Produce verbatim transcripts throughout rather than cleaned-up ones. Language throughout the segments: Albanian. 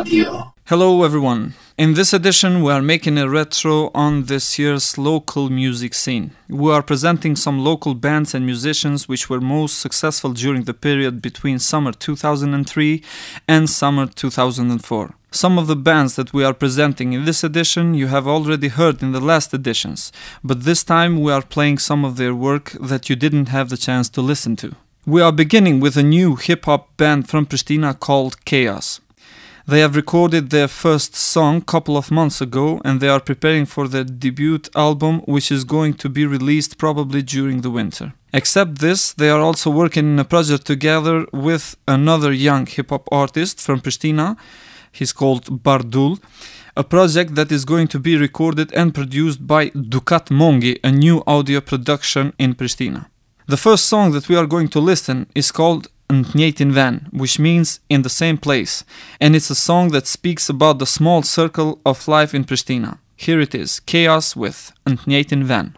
Radio. Hello everyone. In this edition we are making a retro on this year's local music scene. We are presenting some local bands and musicians which were most successful during the period between summer two thousand three and summer two thousand four. Some of the bands that we are presenting in this edition you have already heard in the last editions, but this time we are playing some of their work that you didn't have the chance to listen to. We are beginning with a new hip-hop band from Pristina called Chaos. They have recorded their first song a couple of months ago and they are preparing for their debut album, which is going to be released probably during the winter. Except this, they are also working in a project together with another young hip-hop artist from Pristina. He's called Bardul, a project that is going to be recorded and produced by Ducat Mongi, a new audio production in Pristina. The first song that we are going to listen is called Ntnjetin Van, which means in the same place, and it's a song that speaks about the small circle of life in Pristina. Here it is, Chaos with Ntnjetin Van.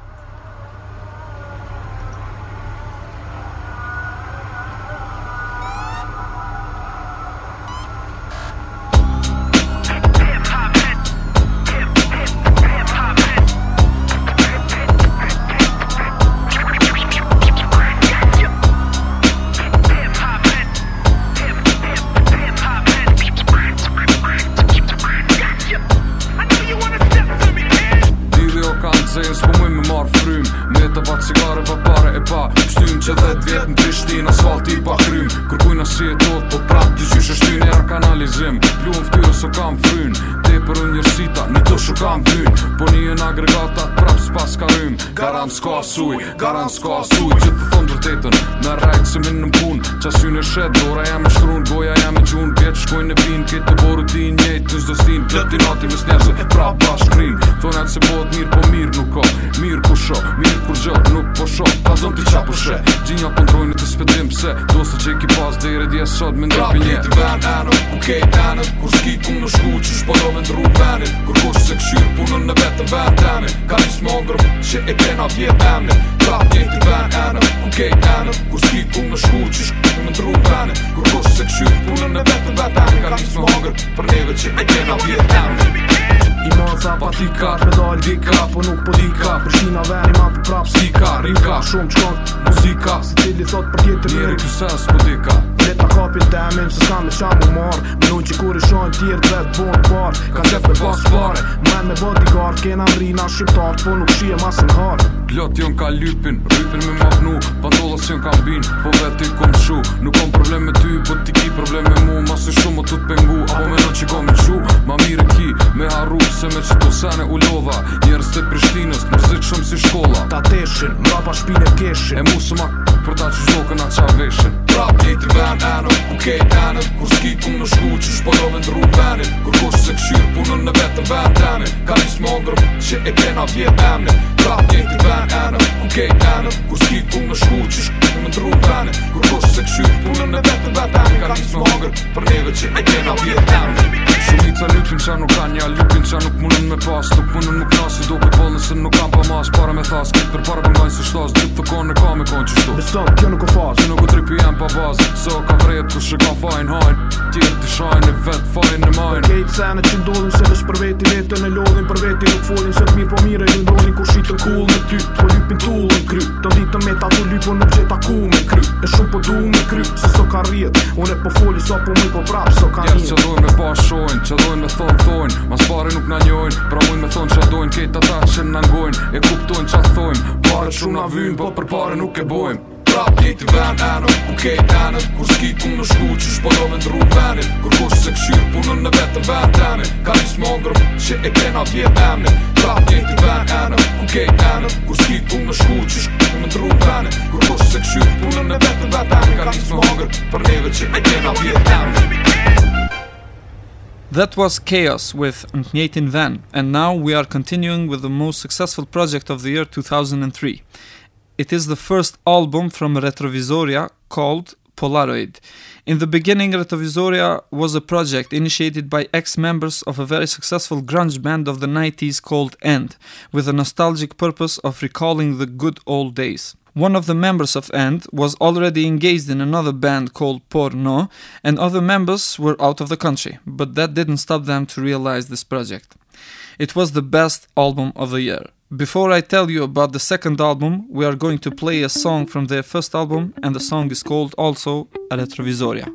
Që dhet vjet në Prishtinë, asfalti pa krym Kërkujna si e tot, po prap t'i qysh është ty njera kanalizim Pluhën ftyrë so kam fryn Tepër unë njërsita, një të shu kam vyn Po një në agregatat prap s'pas ka rym Garant s'ka suj, garant s'ka suj Që të thonë vërtetën, me rajtë se minë në pun Qa sy në shet, dora jam e shkrun, goja jam e gjun Vjet shkojnë në vin, ketë të boru ti njejt Të zdo stin, plët i nati mes njerëzë Prap bash krin, thonë atë se bot mirë po mirë nuk ka Mirë ku sho, mirë kur gjë, nuk po sho Ta zon t'i qa po she Gjinja pëndrojnë të spedim pse Dosta që ki pas dhe i redje sot me ndër për një Rap ven enëm, ku kejt enëm Kur s'ki ku në shku që shpolo me ndru venin Kur kush se këshyr punën në vetën ven tenin Ka nis më ngrëm që e kena vjet emnin Rap jeti ven enëm, ku kejt enëm Kur s'ki ku në shku që shpolo me ndru venin Kur kush se këshyr punën në vetën ven tenin Ka nis më ngrëm për neve që e kena vjet emnin I moca pa tika, medal dika, po nuk po dika Prishtina veni ma për prap s'dika Rinka, shumë qkon, muzika Si cili thot për tjetër njeri kësës po dika Leta kapin temin, se s'kam me qam u marr Menun që kur i shojnë tjerë dhe t'bon par Ka qef me pas pare, men me bodyguard Kena mrina shqiptar, po nuk shie mas n'har Plot jon ka lypin, rypin me mafnu Pantollës jon ka mbin, po vet i kom shu Nuk kom problem me ty, po ti ki problem me mu Mas i shumë o tu t'pengu, apo menon që kom i shu Ma mire ki, me harru Se me që to sene u lodha Njerës të Prishtinës të mërzit shumë si shkolla Ta teshin, mrapa shpine keshin E mu së ma për ta që zhokën atë qa veshin Prap jeti ven enëm, ku kejt enëm Kur s'ki ku në shku që shpodove ndru venin Kur kush se këshyr punën në vetën ven tenin Ka nis më ngrëm që e kena vjet emnin Prap jeti ven enëm, ku kejt enëm Kur s'ki ku në shku që shpodove ndru venin Kur kush se këshyr punën në vetën ven tenin Ka nis më ngrëm për neve që e kena vjet emnin Shumica lypin qa nuk ka nja lypin qa nuk munën me pas Tuk munën më knasi do këtë bolë nëse nuk kam pa mas Para me thas, kitë për para pëngajnë se shtas Gjithë të konë në kam e konë qështu Beson, kjo nuk o fas Që nuk o tripi jem pa bazë So ka vrejt ku shë ka fajnë hajnë Tjerë t'i shajnë e vetë fajnë në majnë Kejtë sene që ndodhin se vesh për veti Vetën e lodhin për veti nuk folin Se t'mirë po mire i ndronin kur shitën cool me ty Po lypin tullin kry Të ditën me ta tu lypo nuk gjeta ku me kry E shumë po du me kry Se so ka rjet Unë e po foli so po mu po prap so ka njerë që dojnë me pa shojnë Që dojnë me thonë thonë Mas pare nuk na njojnë Pra mujnë me thonë që dojnë Kejt ata që në ngojnë E kuptojnë që thojnë Pare shumë na vynë Po për pare nuk e bojmë Prap jeti ven enëm, ku kejt enëm Kur s'ki ku në shku që shpodove ndru venin Kur kush se këshyr punën në vetën ven tenin Ka nis më ngrëm që e kena vjet emnin Prap jeti ven enëm, ku kejt enëm Kur s'ki ku në shku që shpodove ndru venin Kur kush se këshyr punën në vetën ven tenin Ka nis më ngrëm për neve që e kena vjet emnin That was Chaos with Ntnjetin Van, and now we are continuing with the most successful project of the year two thousand three. It is the first album from Retrovisoria called Polaroid. In the beginning, Retrovisoria was a project initiated by ex-members of a very successful grunge band of the nineties called End, with a nostalgic purpose of recalling the good old days. One of the members of End was already engaged in another band called Porno, and other members were out of the country, but that didn't stop them to realize this project. It was the best album of the year. Before I tell you about the second album, we are going to play a song from their first album, and the song is called also Retrovisoria.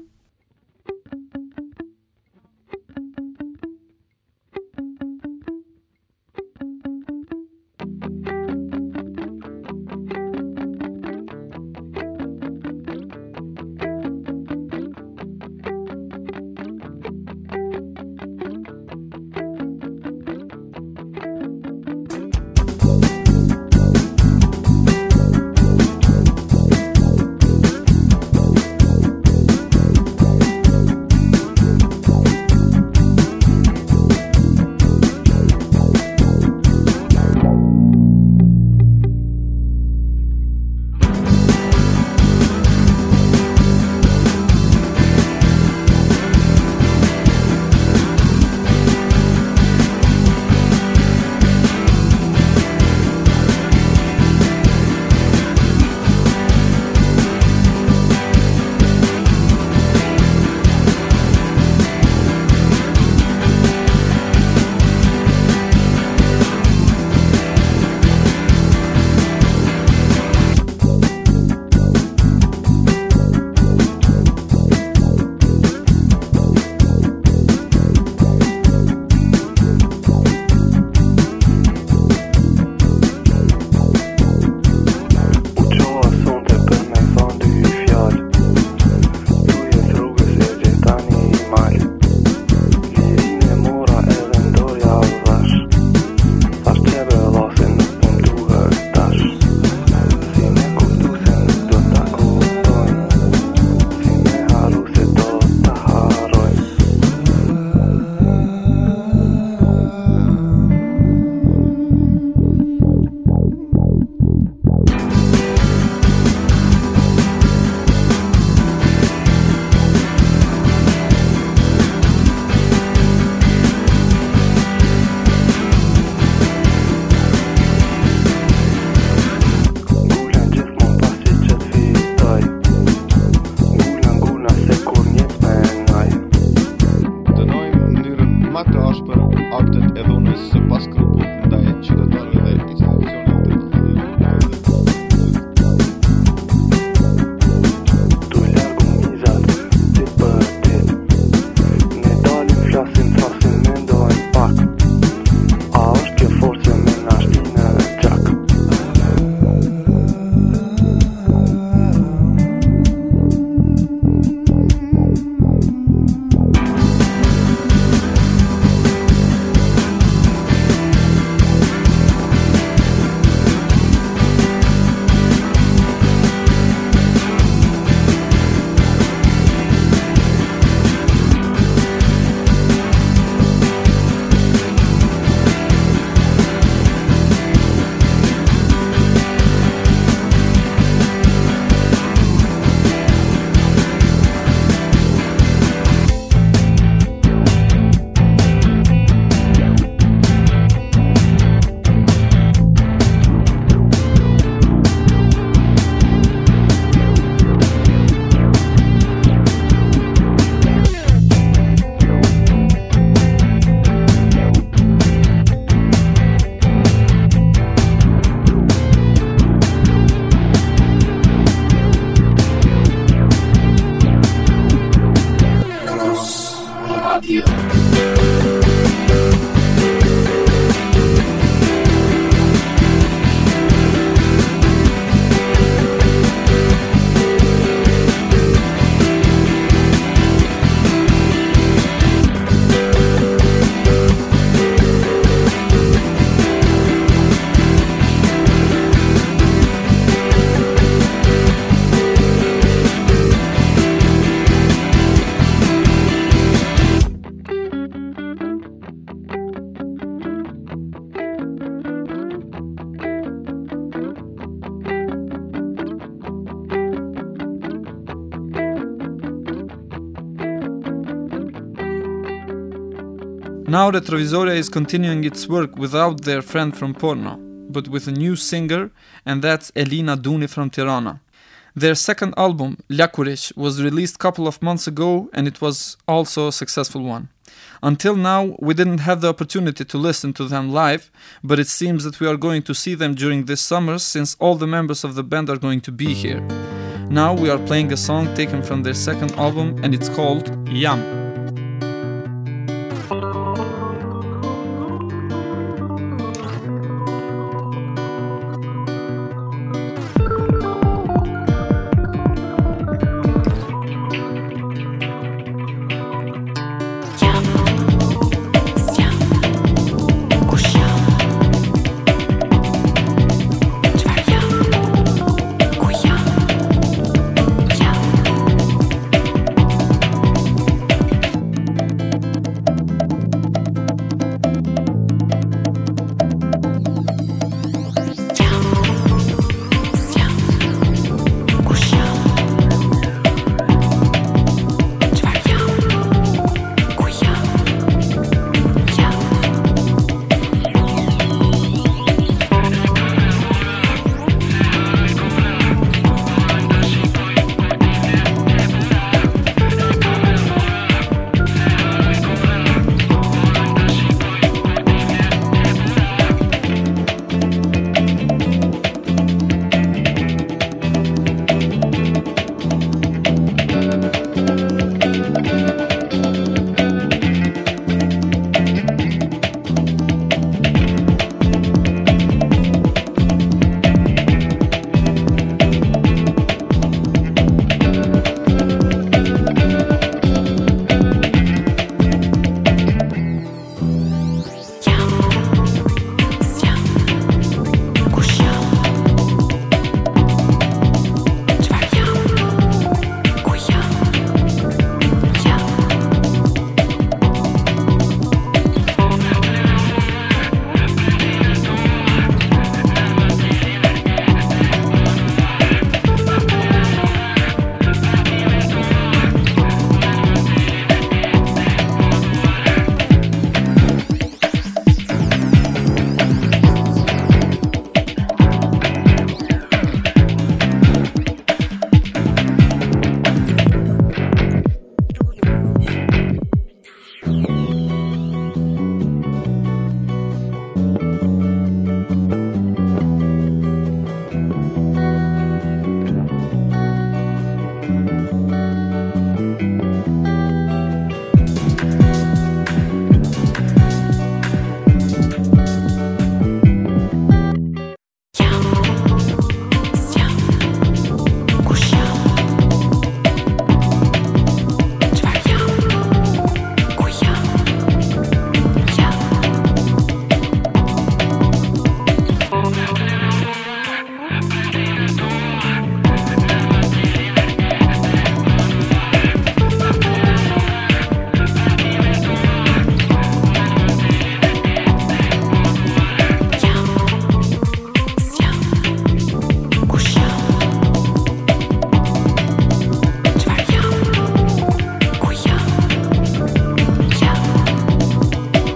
Now Retrovisoria is continuing its work without their friend from Porno. but with a new singer, and that's Elina Duni from Tirana. Their second album, Ljakuric, was released a couple of months ago, and it was also a successful one. Until now, we didn't have the opportunity to listen to them live, but it seems that we are going to see them during this summer since all the members of the band are going to be here. Now we are playing a song taken from their second album, and it's called Yam.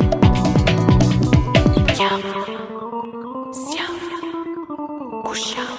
Kusha.